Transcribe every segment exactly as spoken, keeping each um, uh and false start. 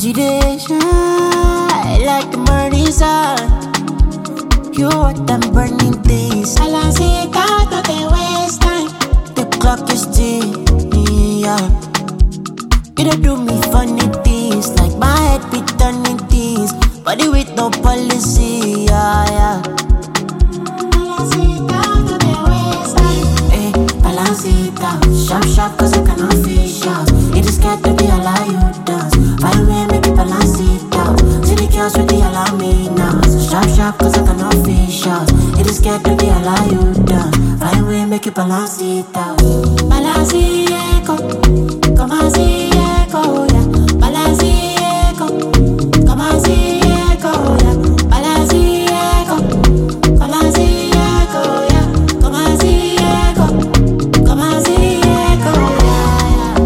you dey shine like the morning sun. You what them burning things. I like see that no dey waste time. The clock is ticking, yeah. You dey do me funny things, like my head be turning things. Body with no policy, yeah, yeah. I like see that no dey waste time. Hey, balance it out, sharp sharp 'cause I cannot fish out. It is scared to be allow you dance. Find way make it balance it out. See the girls with the allow me now. So sharp sharp 'cause I cannot fish out. It is scared to be allow you dance. Find way make it balance it out. Balance it, come on, see it, go, yeah. Balance it, come on, see it, go, yeah. Balance it, come on, see it, go, yeah. Come on, see it, come on, see it, go, yeah.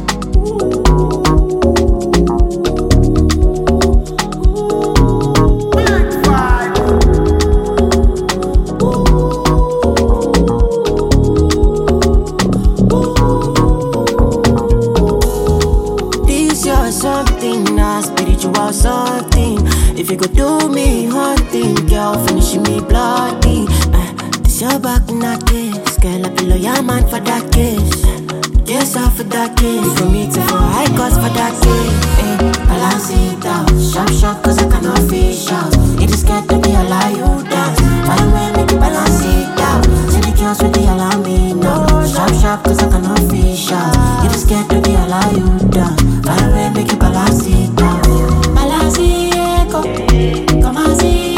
This your something, nah, spiritual something. If you could do me hunting, girl, finishing me bloody. Uh, this your back knockers, girl, I below your man for that kiss. Yes, off for that kiss. For me to for high cost for that kiss. Hey, balance it out, sharp sharp 'cause I cannot fish out. It is scared to be allow you dance. Find way make you balance it out. See the girls with the allow me now. Sharp sharp 'cause I cannot fish out. It is scared to be allow you dance. Find way make you balance it out. Balance it, come on, see